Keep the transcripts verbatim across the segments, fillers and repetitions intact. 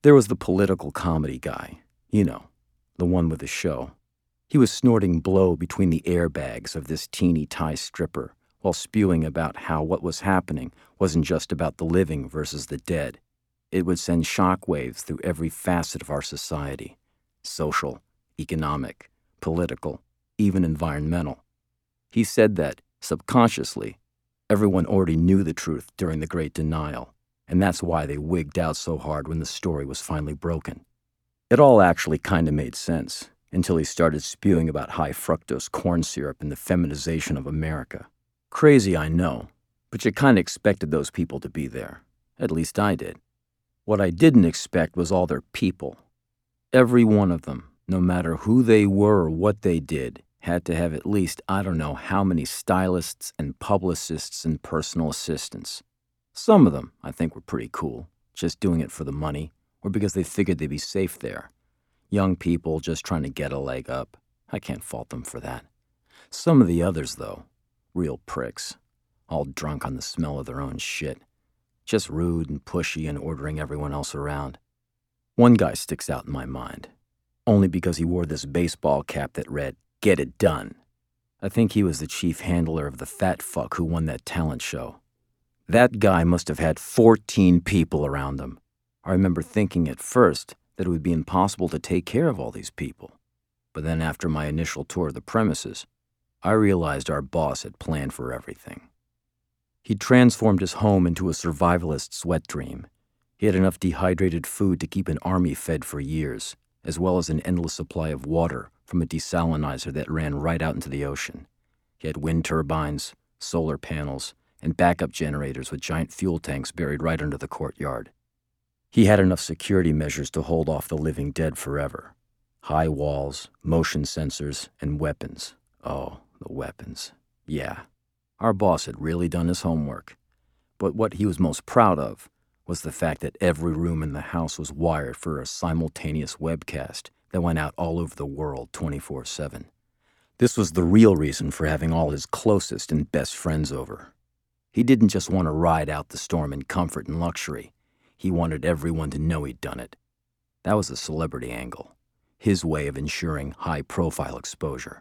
There was the political comedy guy, you know, the one with the show. He was snorting blow between the airbags of this teeny Thai stripper while spewing about how what was happening wasn't just about the living versus the dead. It would send shockwaves through every facet of our society: social, economic, political, even environmental. He said that, subconsciously, everyone already knew the truth during the Great Denial, and that's why they wigged out so hard when the story was finally broken. It all actually kind of made sense, until he started spewing about high fructose corn syrup and the feminization of America. Crazy, I know, but you kind of expected those people to be there. At least I did. What I didn't expect was all their people. Every one of them, no matter who they were or what they did, had to have at least I don't know how many stylists and publicists and personal assistants. Some of them, I think, were pretty cool, just doing it for the money, or because they figured they'd be safe there. Young people just trying to get a leg up. I can't fault them for that. Some of the others, though, real pricks, all drunk on the smell of their own shit. Just rude and pushy and ordering everyone else around. One guy sticks out in my mind, only because he wore this baseball cap that read, "Get it done." I think he was the chief handler of the fat fuck who won that talent show. That guy must have had fourteen people around him. I remember thinking at first that it would be impossible to take care of all these people. But then after my initial tour of the premises, I realized our boss had planned for everything. He'd transformed his home into a survivalist's wet dream. He had enough dehydrated food to keep an army fed for years, as well as an endless supply of water from a desalinizer that ran right out into the ocean. He had wind turbines, solar panels, and backup generators with giant fuel tanks buried right under the courtyard. He had enough security measures to hold off the living dead forever. High walls, motion sensors, and weapons. Oh, the weapons. Yeah, our boss had really done his homework. But what he was most proud of was the fact that every room in the house was wired for a simultaneous webcast that went out all over the world twenty-four seven. This was the real reason for having all his closest and best friends over. He didn't just want to ride out the storm in comfort and luxury. He wanted everyone to know he'd done it. That was the celebrity angle, his way of ensuring high-profile exposure.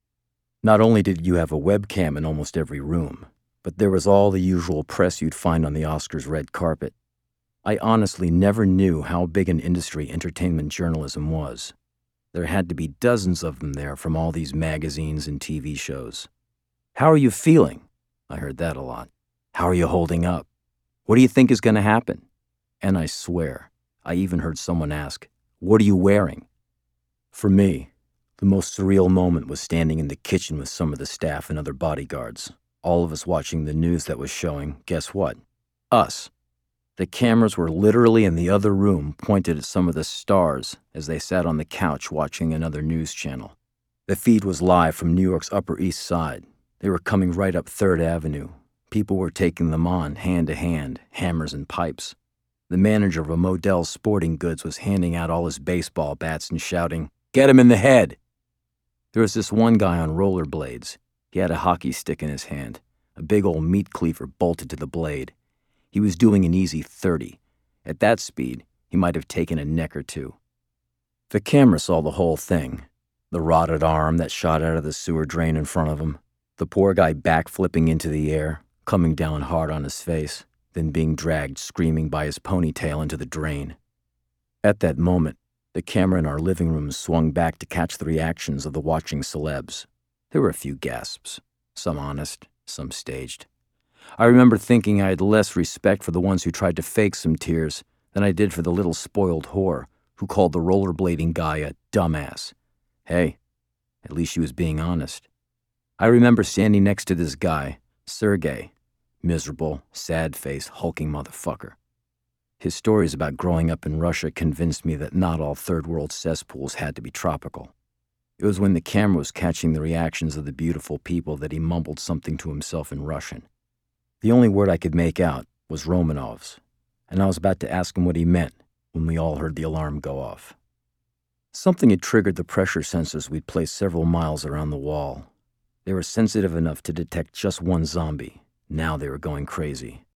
Not only did you have a webcam in almost every room, but there was all the usual press you'd find on the Oscars red carpet. I honestly never knew how big an industry entertainment journalism was. There had to be dozens of them there from all these magazines and T V shows. "How are you feeling?" I heard that a lot. "How are you holding up? What do you think is going to happen?" And I swear, I even heard someone ask, "What are you wearing?" For me, the most surreal moment was standing in the kitchen with some of the staff and other bodyguards, all of us watching the news that was showing, guess what? Us. The cameras were literally in the other room, pointed at some of the stars as they sat on the couch watching another news channel. The feed was live from New York's Upper East Side. They were coming right up Third Avenue. People were taking them on, hand to hand, hammers and pipes. The manager of a Modell's Sporting Goods was handing out all his baseball bats and shouting, "Get him in the head!" There was this one guy on rollerblades. He had a hockey stick in his hand, a big old meat cleaver bolted to the blade. He was doing an easy thirty. At that speed, he might have taken a neck or two. The camera saw the whole thing. The rotted arm that shot out of the sewer drain in front of him. The poor guy backflipping into the air, coming down hard on his face, then being dragged screaming by his ponytail into the drain. At that moment, the camera in our living room swung back to catch the reactions of the watching celebs. There were a few gasps, some honest, some staged. I remember thinking I had less respect for the ones who tried to fake some tears than I did for the little spoiled whore who called the rollerblading guy a dumbass. Hey, at least she was being honest. I remember standing next to this guy, Sergey, miserable, sad-faced, hulking motherfucker. His stories about growing up in Russia convinced me that not all third-world cesspools had to be tropical. It was when the camera was catching the reactions of the beautiful people that he mumbled something to himself in Russian. The only word I could make out was Romanov's, and I was about to ask him what he meant when we all heard the alarm go off. Something had triggered the pressure sensors we'd placed several miles around the wall. They were sensitive enough to detect just one zombie. Now they were going crazy.